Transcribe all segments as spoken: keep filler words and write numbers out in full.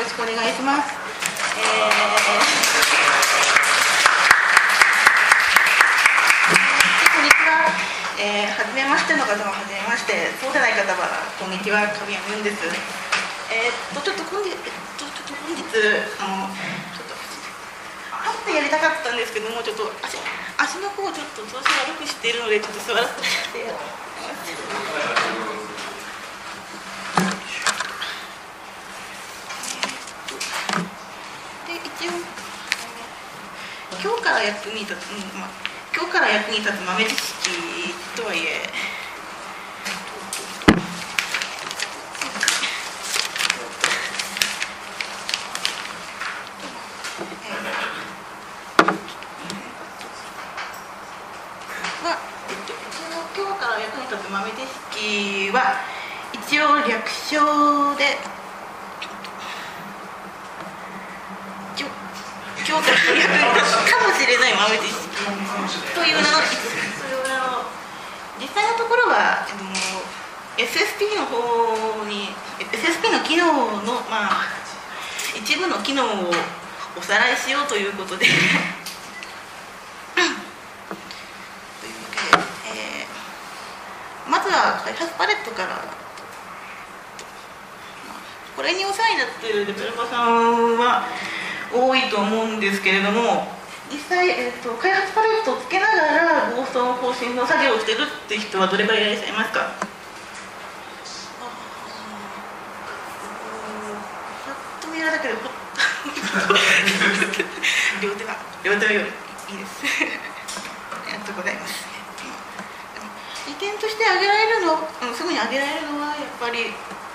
ろしくお願いします。えー、こんにちは。えー、初めましての方は初めまして、そうでない方はこんにちは、神谷文です。えー、っとちょっと本日、えっとちょっと本日あのちょっと立ってやりたかったんですけども、ちょっと足足の方をちょっと調子悪くしているので、ちょっと座らせてやってます。一応今日から役に立つ、うんまあ、今日から役に立つ豆知識とはいえ、まあえっと、今日から役に立つ豆知識は一応略称で今日から役に立つかもしれない豆知識という名の、それをあの実際のところはあの エスエスピー の方に エスエスピー の機能の、まあ、一部の機能をおさらいしようということでというわけで、えー、まずは開発パレットから、まあ、これにお世話になっているデベロッパーさんは多いと思うんですけれども、実際、えー、と開発パレットをつけながらゴーストの更新の作業をしているっていう人はどれくらいいらっしゃいますか？ぱっと見られたけど両手が両手はよりいいですありがとうございます。利点として挙げられるの、うん、すぐに挙げられるのはやっぱり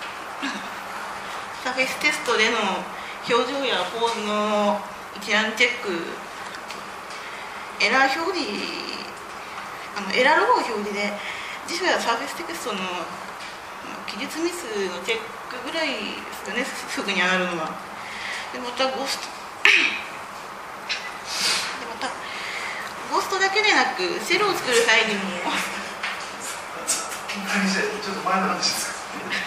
サーフェイステストでの表情やポーズの一覧チェック、エラー表示、あのエラーロゴ表示で、実はサーフェイステクストの記述ミスのチェックぐらいですかね、すぐに上がるのは。で、またゴースト、でまたゴーストだけでなく、シェルを作る際にも、 ちょっと前の話ですか。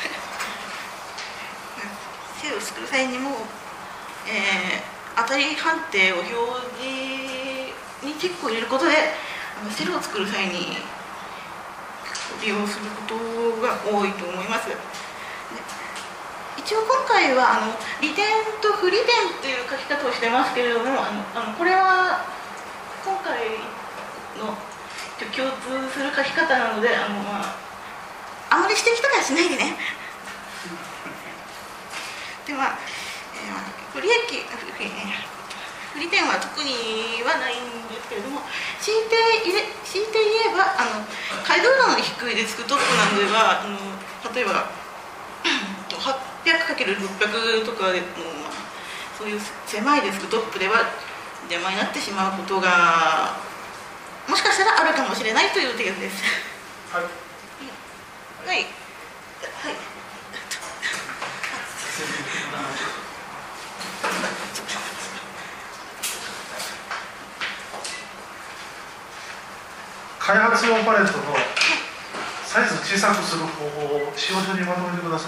シェルを作る際にも、えー、当たり判定を表示にチェックを入れることで、あのシェルを作る際に利用することが多いと思います。で一応今回はあの利点と不利点という書き方をしてますけれども、あのあのこれは今回の共通する書き方なので、あの、まあ、あまり指摘とかはしないでね。でまあえー不利益、不利点は特にはないんですけれども、強いて入れ、強いて言えば、あの解像度の低いデスクトップなどでは、あの例えばはっぴゃくかけるろっぴゃく とかでの、そういう狭いデスクトップでは邪魔になってしまうことがもしかしたらあるかもしれないという点です。 はい。 はい。はい。 開発用パレットのサイズを小さくする方法を使用書にまとめてください。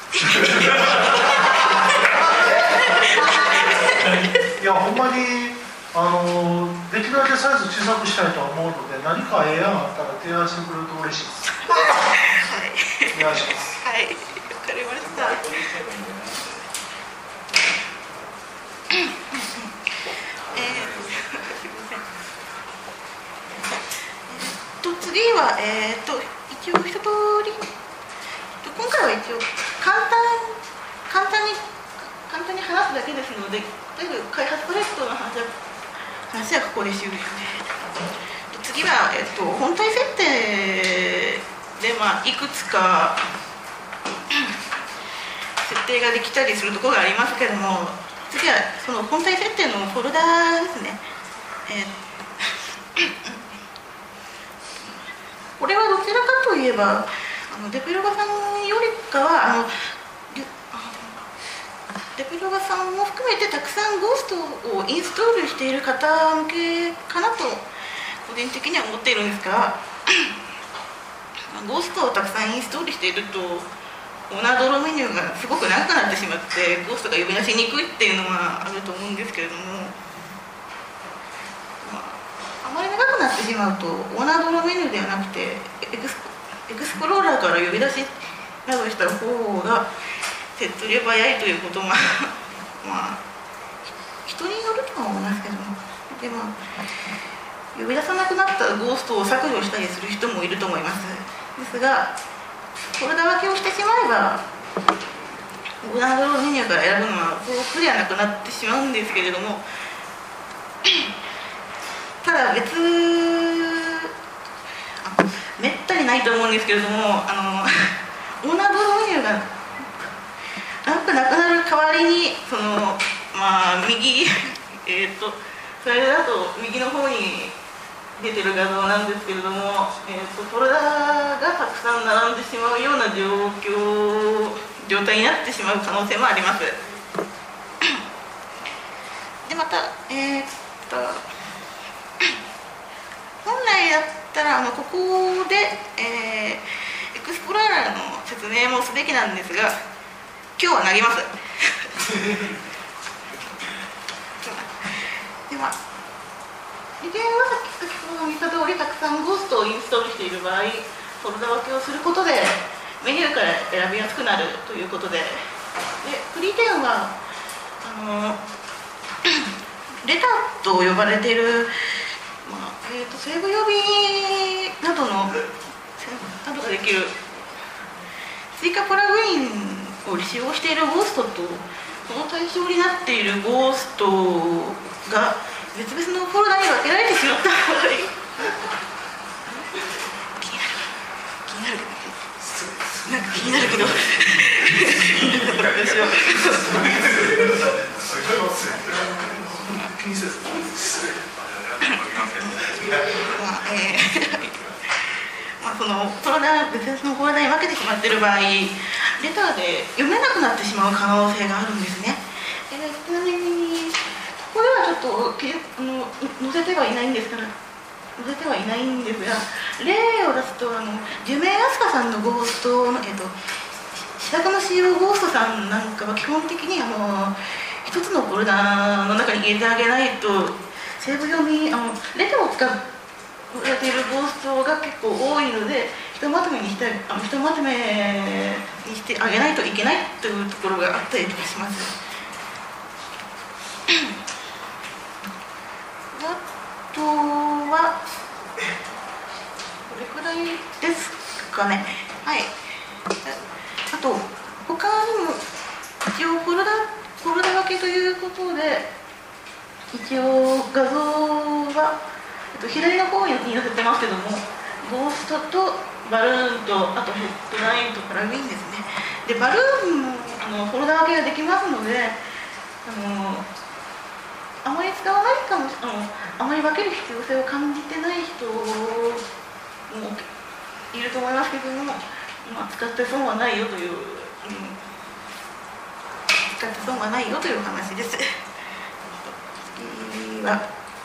いや、ほんまにあのできるだけサイズ小さくしたいとは思うので、何かええ案あったら提案してくれると嬉しいです。はい、お願いします。 はい、わかりました。次は、えー、と一応一通り、今回は一応簡単簡単に簡単に話すだけですので、とりあえず開発パレットの話は話はここで終了です。次は、えー、と本体設定で、まあ、いくつか設定ができたりするところがありますけれども、次はその本体設定のフォルダですね。えーこれはどちらかといえば、あのデベロバさんよりかはあのデベロバさんも含めてたくさんゴーストをインストールしている方向けかなと個人的には思っているんですが、ゴーストをたくさんインストールしていると、 オナドロメニューがすごく長くなってしまってゴーストが呼び出しにくいっていうのはあると思うんですけれども、まあ、あまり長くなってしまうとオナドロメニューではなくてエクス、エクスプローラーから呼び出しなどした方が手っ取り早いということもまあ人によるとは思いますけども、でも呼び出さなくなったゴーストを削除したりする人もいると思います。ですがフォルダ分けをしてしまえばオナドロメニューから選ぶのはそう苦ではなくなってしまうんですけれども、ただ別めったにないと思うんですけれども、あのオナドロメニューが長くなくなる代わりにそのまあ右えっとそれだと右の方に出てる画像なんですけれども、えー、とフォルダがたくさん並んでしまうような状況状態になってしまう可能性もあります。でまた、えー、っと本来だったらあのここで、えー、エクスプローラーの説明もすべきなんですが今日は投げます。では利点は先ほど見た通りたくさんゴーストをインストールしている場合フォルダ分けをすることでメニューから選びやすくなるということで、で不利点はあのレターと呼ばれている、まあえー、とセーブ呼びなどのなどができる追加プラグインを使用しているゴーストとその対象になっているゴーストが別々のフォルダに分けられてしまった場合気になる気になるなんか気になるけどどうしようまあえーまあそのフォルダ別々のフォルダに分けてしまっている場合レターで読めなくなってしまう可能性があるんですね。えー、ちなみにここではちょっとあの載せてはいないんですから載せてはいないんですが、例を出すとあのジュメイ・アスカさんのゴーストの、えっと、白玉仕様ゴーストさんなんかは基本的にあの一つのフォルダの中に入れてあげないとセーブ読みあのレターを使われているゴーストが結構多いのでひとまとめにしてあのひとまとめにしてあげないといけないというところがあったりとかします。あとはこれくらいですかね。はい。あと他にも一応フォルダフォルダ分けということで一応画像は、えっと、左の方に載せてますけどもゴーストとバルーンとあとヘッドラインとプラグインですね。でバルーンもあのフォルダ分けができますのであのあまり使わないかもあのあまり分ける必要性を感じてない人もいると思いますけども、まあ、使って損はないよという、うん、使って損はないよという話です。次は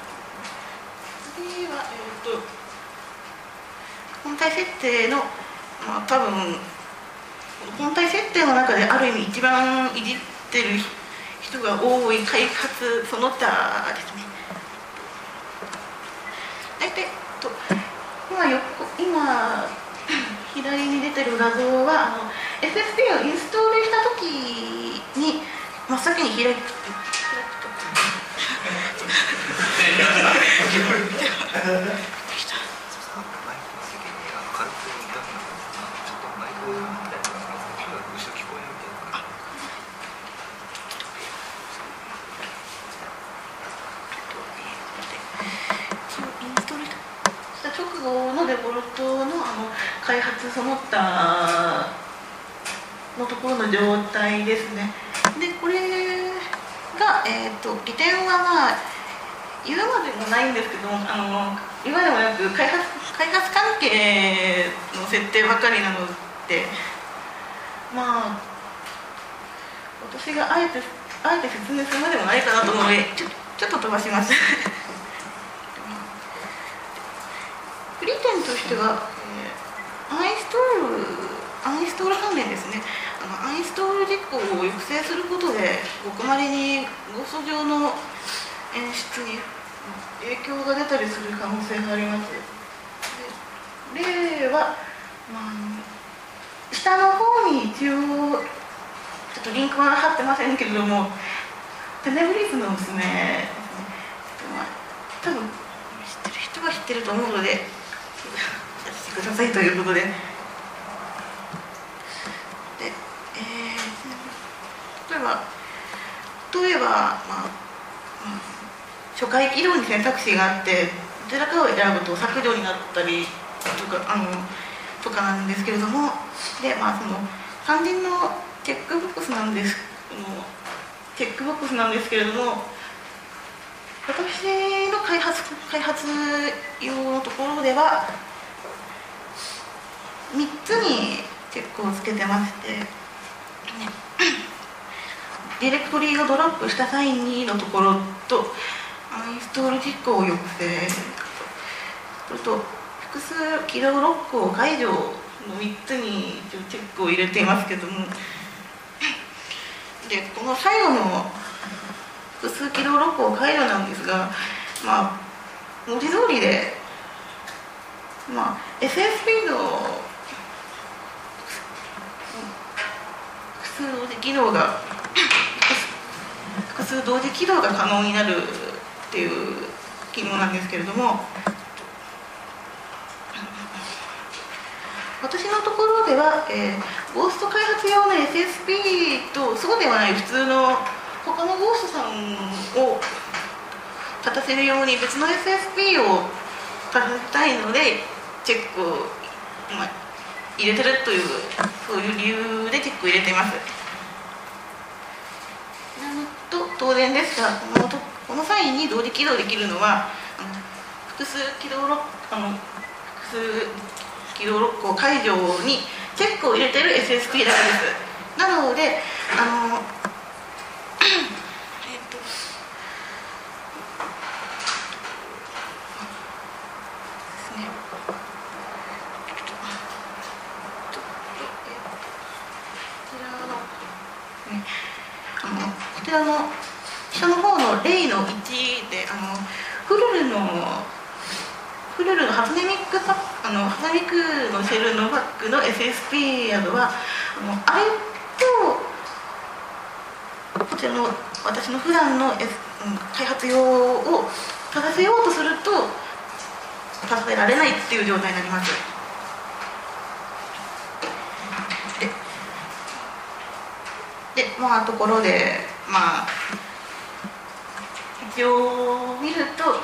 次はえっと本体設定の、まあ、多分本体設定の中である意味一番いじってる人が多い開発その他ですね。大体と今よ今左に出てる画像はあの エスエスピー をインストールした時に真っ先に開くとのデフォルトの、あの開発その他のところの状態ですね。でこれが、えー、と利点はまあ言うまでもないんですけどあの言わでもなく開発開発関係の設定ばかりなのでまあ私があえてあえて説明するまでもないかなと思うのでちょちょっと飛ばします。不利点としては、えー、アンインストール、アンインストール関連ですね。 アンインストール実行を抑制することでごくまれにゴースト上の演出に影響が出たりする可能性があります。で例は、まあ、下の方に一応ちょっとリンクは貼ってませんけれども、テネブリスの娘ですね、まあ、多分知ってる人は知ってると思うのでやってくださいということで、で、えー、例えば例えば、まあ、初回起動に選択肢があってどちらかを選ぶと削除になったりとかあのとかなんですけれども、で、まあ、その肝心のチェックボックスなんですのチェックボックスなんですけれども、私の開発開発用のところではみっつにチェックをつけてまして、ね、ディレクトリーがドロップした際にのところとアンインストール実行を抑制、それと複数起動ロックを解除のみっつにチェックを入れていますけども、でこの最後の複数起動ロックを解除なんですが、まあ文字通りで、まあ、エスエスピー の複数同時起動が複数同時起動が可能になるっていう機能なんですけれども、私のところでは、えー、ゴースト開発用の エスエスピー とそうではない普通の他のゴーストさんを立たせるように別の エスエスピー を立たせたいのでチェックを、まあ、入れてるというそういう理由でチェックを入れています。と当然ですが、このとこの際に同時起動できるのはあの複数起動ロックあの複数起動ロックを解除にチェックを入れている エスエスピー だけです。なのであのえっとですねこちらの下の方の例のいちであのフルルのフルルの初音ミックパあの初音ミックのシェルのバックの エスエスピー などはあのあれとこちらの私の普段の、S うん、開発用を立たせようとすると立たせられないっていう状態になります。で、でまあところでまあ一応見ると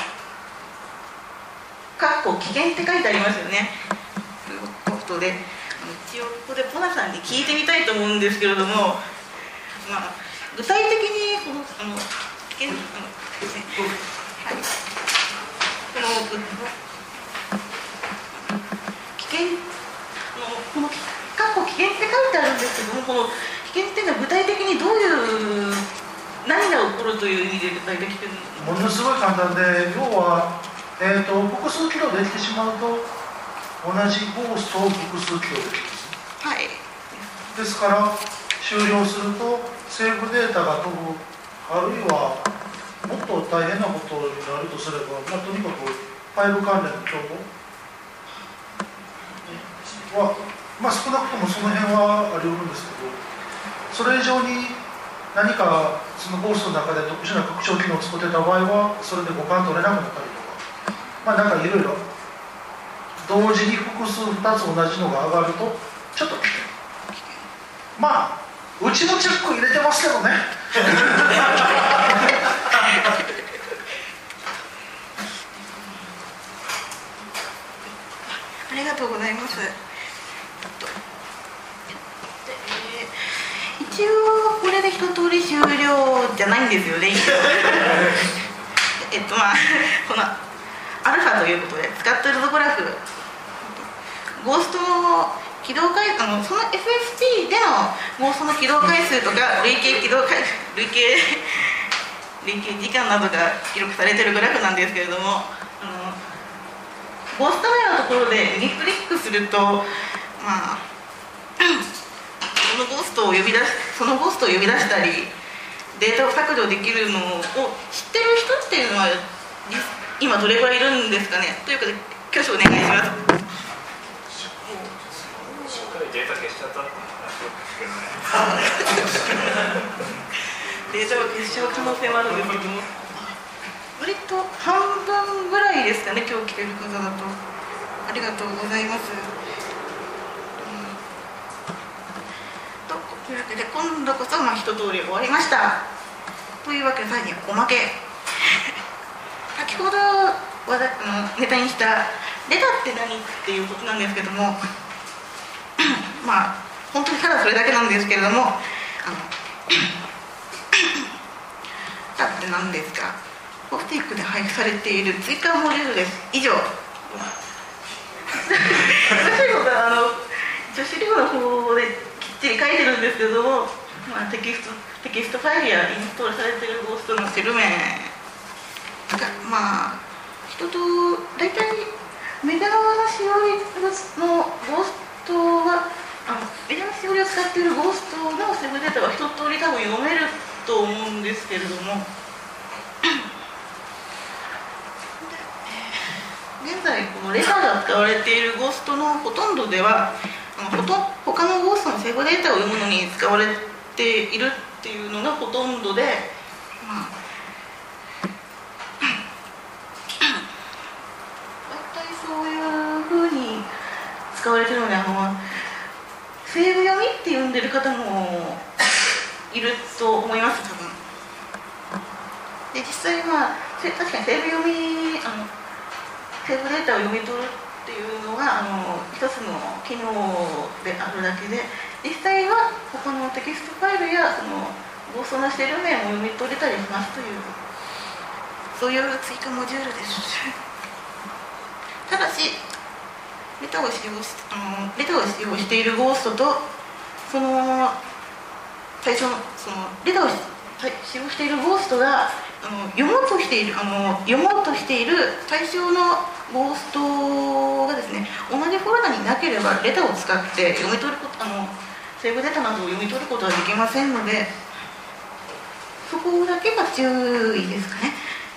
かっこ危険って書いてありますよね。ということで一応ここでポナさんに聞いてみたいと思うんですけれども、まあ、具体的にこのあの危険あのですね、はい、この危険あのこのかっこ危険って書いてあるんですけども、この危険っていうのは具体的にどういう何が起こるという意味で具体的にものすごい簡単で、要は、えー、と複数起動できてしまうと同じゴーストを複数起動できます。 はい。 ですから終了するとセーブデータが飛ぶ、あるいはもっと大変なことになるとすれば、まあ、とにかくファイル関連の競合は、まあ、少なくともその辺はあり得るんですけど、それ以上に何かそのゴーストの中で特殊な拡張機能を作ってた場合はそれで互換取れなくなったりとか、まあなんかいろいろ同時に複数ふたつ同じのが上がるとちょっと危険。まあうちもチェック入れてますけどねありがとうございます。一応これで一通り終了じゃないんですよねえっとまあこのアルファということで使っているトグラフゴーストの起動回あのその エスエスピー でのゴーストの起動回数とか累計起動回累計累計時間などが記録されているグラフなんですけれども、あのゴースト名のところで右クリックするとまあそのゴーストを呼び出しそのゴーストを呼び出したりデータを削除できるのを知ってる人っていうのは今どれぐらいいるんですかね。というか挙手お願いします。 しっかりデータ消しちゃったって話を聞くけどね。 データを消しちゃう可能性もあるんですけども、割と半分ぐらいですかね、今日来てる方だと。ありがとうございます。というわけで今度こそまあ一通り終わりました。というわけで最後におまけ。先ほどあのネタにしたレタって何っていうことなんですけども、まあ本当にただそれだけなんですけれども、あのレタって何ですか。ポスティックで配布されている追加モデルです。以上。難しいことはあの女子寮の方できっちり書いてるんですけれども、まあ、テキストテキストファイルやインストールされているゴーストのセル名がまあ人と大体メディアのしおりのゴーストはあのメディアのしおりを使っているゴーストのセブデータは一通り多分読めると思うんですけれども、現在このレターが使われているゴーストのほとんどではあのほと他のゴーストのセーブデータを読むのに使われているっていうのがほとんどで、まあ、大体そういうふうに使われているので、あのセーブ読みって呼んでる方もいると思います、多分。で実際まあ確かにセーブ読みあのセーブデータを読み取るっていうのがあの一つの機能であるだけで、実際は他のテキストファイルやそのゴーストのセル名も読み取れたりしますという、そういう追加モジュールです。ただしレタを使用しあのレタを使用しているゴーストとその最初のそのレタを使用しているゴーストがあの読もうとしているあの読もうとしている対象のゴーストがですね、同じフォルダになければレタを使って読み取ることあのセーブデータなどを読み取ることはできませんので、そこだけが注意ですかね。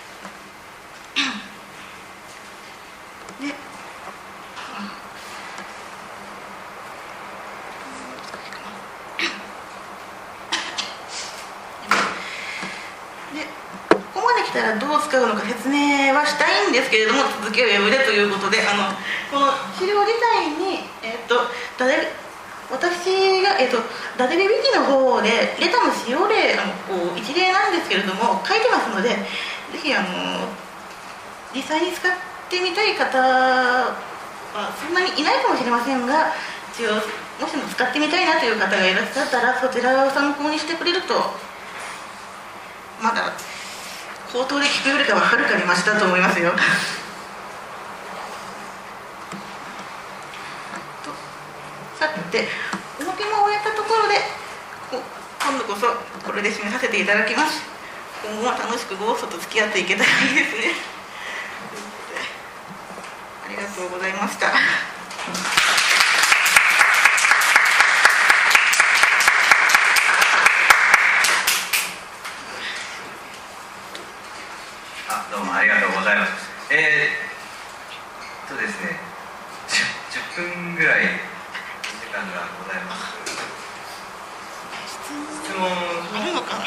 でたらどう使うのか説明はしたいんですけれども、続きはウェブでということで、あのこの資料自体に、えー、とダデ私が、えー、とダデビビキの方でレタの使用例あのこう一例なんですけれども書いてますので、ぜひあの実際に使ってみたい方はそんなにいないかもしれませんが、一応もしも使ってみたいなという方がいらっしゃったらそちらを参考にしてくれると、まだ口頭で聞くよりかははるかにマシだと思いますよ。さて、おまけも終えたところで、今度こそこれで締めさせていただきます。今後は楽しくゴーストと付き合っていけたらいいですね。ありがとうございました。 どうもありがとうございます。えー、っとですね、じゅっぷんぐらい時間がございます。質問あるのかな。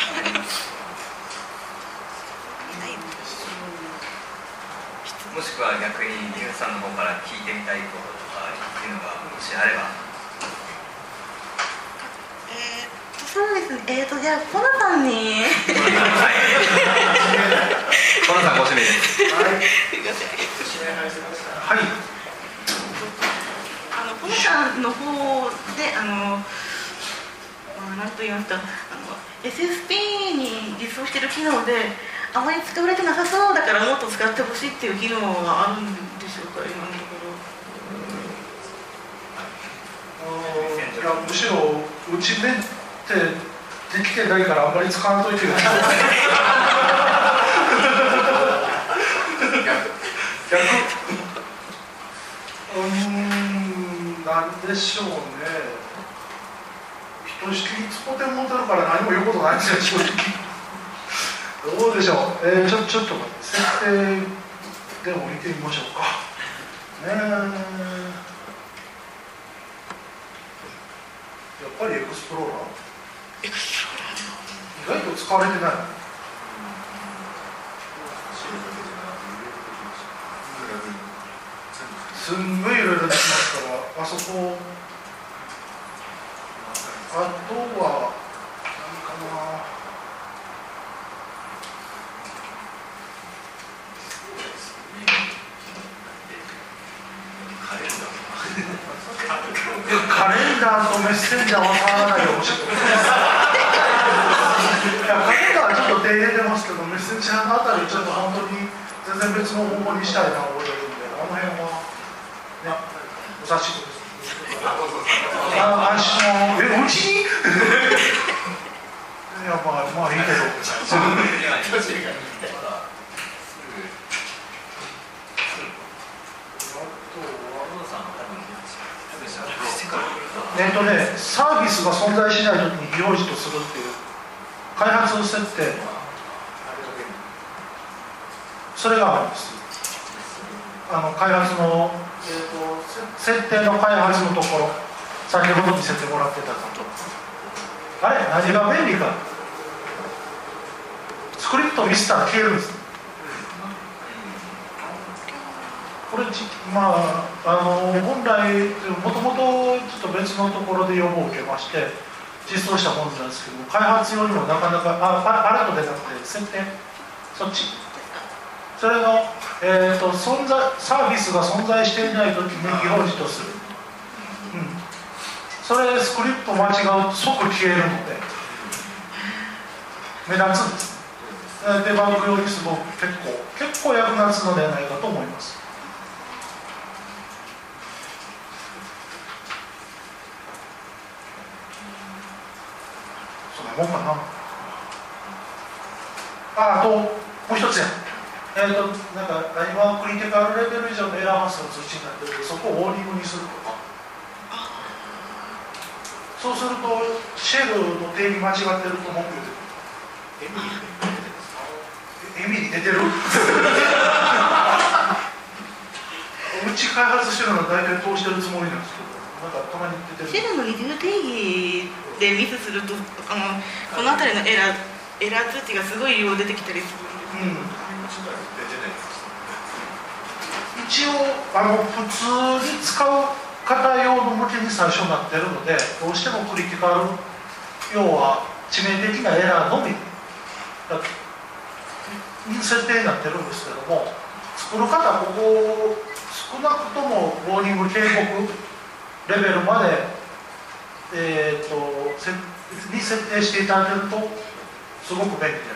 もしくは逆にニューさんの方から聞いてみたいこととかいうのがもしあれば。 えー、そうですね。えーとじゃあコナさんに。 コナさん、はい。コナさんご指名です。 はい。すみません。 はい。 あのコナさんの方であの、まあ、なんと言いますか、あの エスエスピー に実装している機能であまり使われてなさそうだからもっと使ってほしいっていう機能はあるんでしょうか、今のところ。 いやむしろうちメンテできてないからあんまり使わんといてる。逆うーんなんでしょうね。 と式に使ってもうてるから何も言うことないんですよ、正直。どうでしょう、えー、ちょちょっと待って、設定でも見てみましょうか。ね、やっぱりエクスプローラーエクスプローラー意外と使われてない。すんごいいろいろできますから、あそこ、あとは、何かな。カレンダーとメッセンジャーは変わらないでほしい。いや、カレンダーはちょっと手入れてますけど、メッセンジャーのあたりちょっと本当に全然別の方向にしたいなと思ってるんで、あの辺はね、お察しくです。あ、安心の、え、うちに？いや、まあ、まあいいけど。えっとね、サービスが存在しないときに非表示とするっていう開発設定、それがあるんです。あの開発の、えーと、設定の開発のところ、先ほど見せてもらってたこと、あれ、何が便利か、スクリプトミスったら消えるんです。これ、まあ、あの本来、もともとちょっと別のところで要望を受けまして、実装したものなんですけども、開発用にもなかなか、あパレットでなくて、設定、そっち、それの、えーと、存在、サービスが存在していないときに非表示とする、うん、それ、スクリプト間違うと即消えるので、目立つんです。デバッグ用にすごく結構、結構役立つのではないかと思います。もうかなあ、あともう一つや、えーと、なんか今クリティカルレベル以上のエラー発生の通知になってるので、そこをウォーニングにするとか、そうするとシェルの定義間違ってると文句言うてる。エミリ出てるうち開発してるのは大体通してるつもりなんですけど、なんかたまに出てる。 シェルのリデュー定義でミスすると、あのこの辺りのエラー、エラー通知がすごい量出てきたりするんです、うん、 一応あの普通に使う方用の向けに最初になってるので、どうしてもクリティカル、要は致命的なエラーのみに設定になってるんですけども、作る方、ここ少なくともウォーニング警告レベルまで、えー、とに設定していただけるとすごく便利です。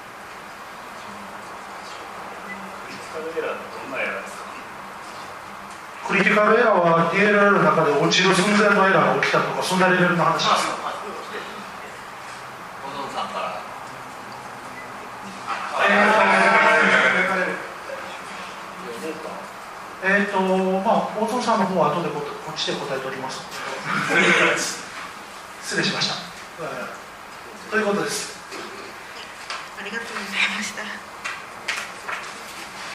クリティカルエラーは ディーエルエル の中で落ちる寸前のエラーが起きたとか、そんなレベルの話です。 小園さんから。 えっと、まあ、大園さんの方は後でこっちで答えております。失礼しました。ということです。 ありがとうございました。